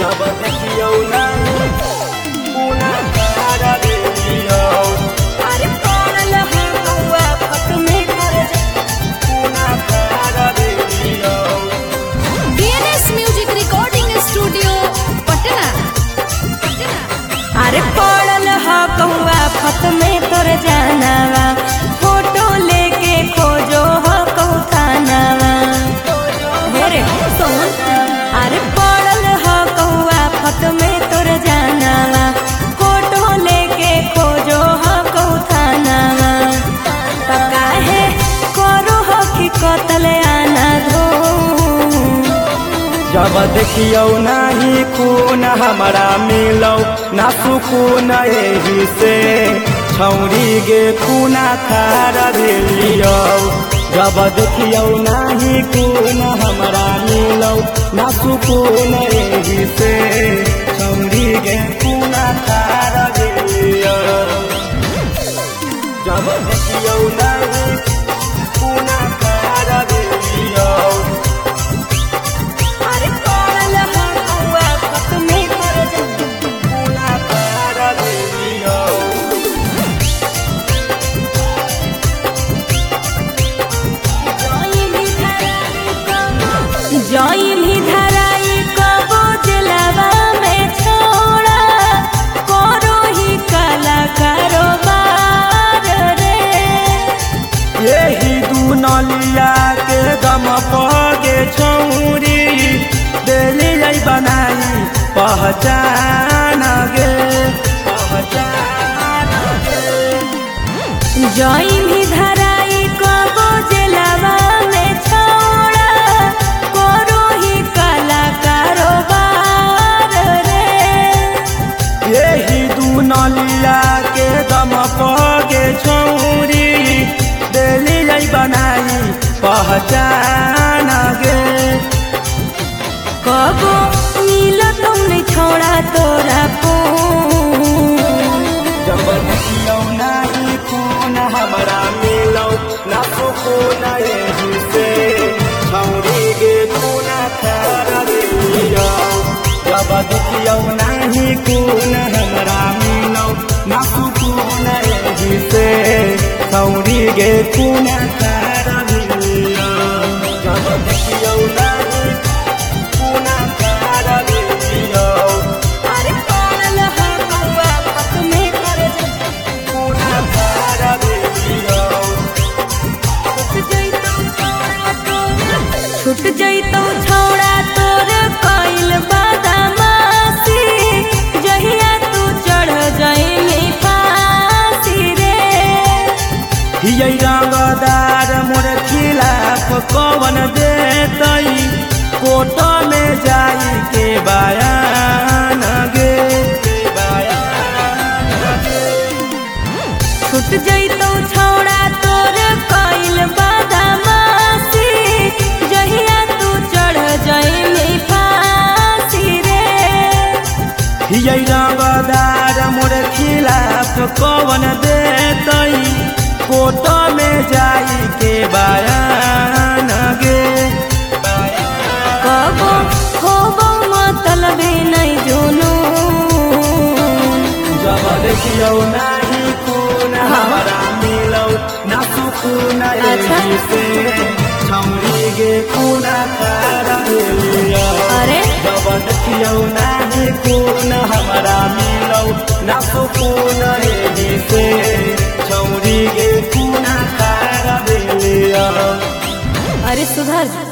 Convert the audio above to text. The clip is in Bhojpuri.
जब देखियो नाही पुना तारा देलियो अरे पड़ल है कौआ फट में कर पुना तारा देलियो DNS music recording studio Patna. अरे पड़ल है कौआ फट में तोर जानवा फोटो लेके खोजो हो कौथानवा हेरे सुन। अरे पड़ल है कौआ फट में तोर जानवा फोटो लेके खोजो हो कौथानवा काहे करो हो कि कतले आना धो। जब देखियो नाही खून हमारा मिलो ना सुकून एही से छौरी गे खूना खारा भेलियो जब देखियो नाही खून हमारा मिलो ना सुकून एही से छौरी गे खूना खारा भेलियो जब देखियो नाही खूना खारा भेलियो अरे पड़ल है कौआ फट में कर खूना खारा भेलियो जई भी धराई कबो दिलवा में छोड़ा करो ही कला कारोबार रे। यही दू नलिया के दम पगे छौरी दिली बनाई पहचान गे पहचान गे जई भी धराई कबो दिलवा में छोड़ा करो ही कला कारोबार रे। यही दू नलिया के दम पगे छौरी दिली बनाई पहचान गे कबो मिलो तुमने छोड़ा तोरा फोन। जब देखियो नाही खून हमारा मिलो ना सुकून एही से छौरी गे खूना खारा देलियो जब देखियो नाही खून हमारा मिलो ना सुकून एही से छौरी गे खूना खारा देलियो जब देखियो नाही खूना खारा देलियो अरे पड़ल है कौआ फट में कर खूना खारा देलियो छूट जइतो छौड़ा तोर कइल बदमाशी जहिया तू चढ़ जाइले फांसी रे। हियै रंगदार मोर खिलाफ कवन देतई कोर्ट में जाई के बयान गे छूट जइतो छौड़ा तोर कइल बदमाशी जहिया तू चढ़ जाइले फांसी रे। हियै रंगदार मोर खिलाफ कवन देतई कोर्ट में जाई के बयान गे कबो होबो मतलबे नहीं जुनून। जब देखियो नाही खून हमारा मिलो ना सुकून एही से छौरी गे खूना खारा देलियो अरे जब देखियो नाही खून हमारा मिलो ना सुकून एही से छौरी गे खूना खारा देलियो अरे सुधर जा।